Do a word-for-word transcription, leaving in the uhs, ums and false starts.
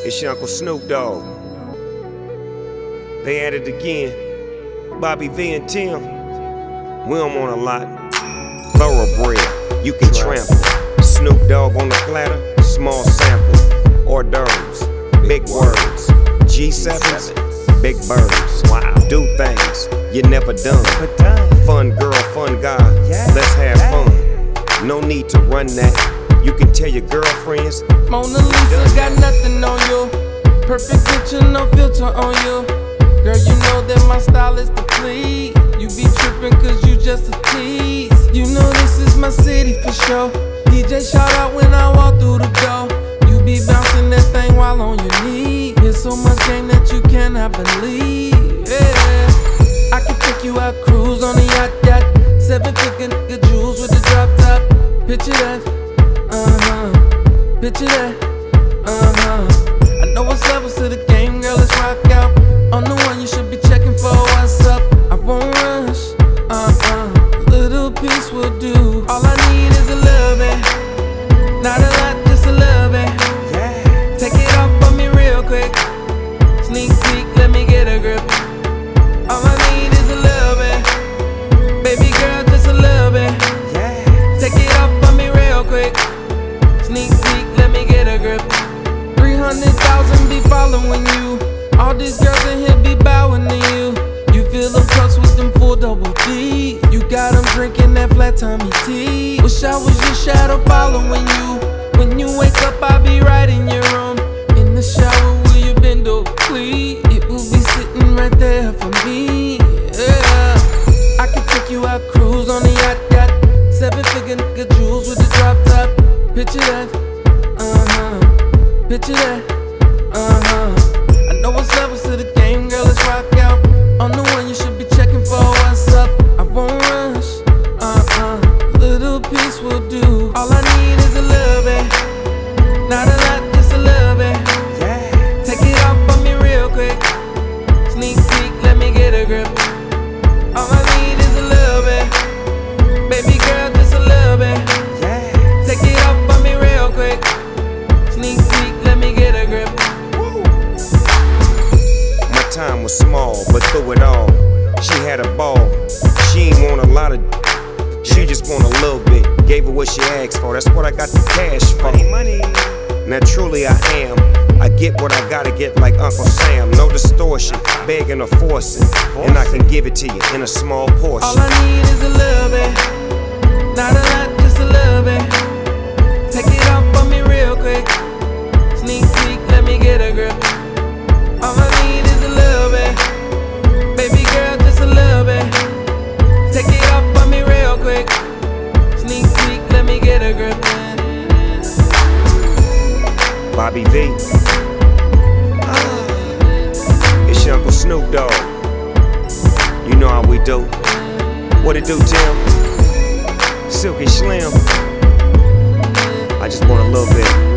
It's your Uncle Snoop Dogg. They at it again. Bobby V and Tim. We don't want a lot. Thoroughbred, you can trample. Snoop Dogg on the platter, small sample. Hors d'oeuvres, big words. G sevens, big birds. Wow. Do things you never done. Fun girl, fun guy. Let's have fun. No need to run that. You can tell your girlfriends. Mona Lisa got nothing on you. Perfect picture, no filter on you. Girl, you know that my style is to please. You be trippin' cause you just a tease. You know this is my city for sure. D J shout out when I walk through the door. You be bouncing that thing while on your knee. There's so much game that you cannot believe. Yeah, I can take you out, cruise on a yacht, yacht. Seven figure nigga jewels with the drop top. Picture that, uh-huh. Picture that, uh-huh. I know what's levels to the game, girl, let's rock out. On the one you should be checking for what's up. I won't rush, uh-uh. Little piece will do. All I need is a little bit. Not a lot, just a little bit. Yeah. Take it off for me real quick. Sneak peek, let me get a grip. All I need is a little bit. Baby girl, just a little bit. Yeah. Take it off for me real quick. Sneak peek, let me get a grip. Three hundred thousand be following you. All these girls in here be bowing to you. You feel them cups with them full double D. You got them drinking that flat tummy tea. Wish I was your shadow following you. When you wake up, I'll be right in your room. In the shower, will you bend over, please? It will be sitting right there for me. Yeah, I can take you out, cruise on the yacht, yacht. Seven figure nigga jewels with the drop top. Picture that, uh-huh. Picture that, uh-huh. I know what's levels to the game, girl, let's rock out. On the one you should be checking for what's up. I won't rush, uh-uh. Little piece will do. All I need is a little bit. Not a lot, just a little bit. Yeah. Take it off for me real quick. Sneak peek, let me get a grip. All I need is a little bit. Baby girl, just a little bit. Yeah. Take it off for me real quick. Sneak peek, let me get a grip. Woo. My time was small, but through it all, she had a ball. She ain't want a lot of, she just want a little bit. Gave her what she asked for, that's what I got the cash for. Money, money. Now truly I am, I get what I gotta get like Uncle Sam. No distortion, begging or forcing, and I can give it to you in a small portion. All I need is a little bit. Not a lot, just a little bit. Take it off for me real quick. Sneak peek, let me get a grip. All I need is a little bit. Baby girl, just a little bit. Take it off for me real quick. Sneak peek, let me get a grip. Bobby V. Uh, it's your Uncle Snoop Dogg. You know how we do. What it do, Tim? Silky Slim. I just want a little bit.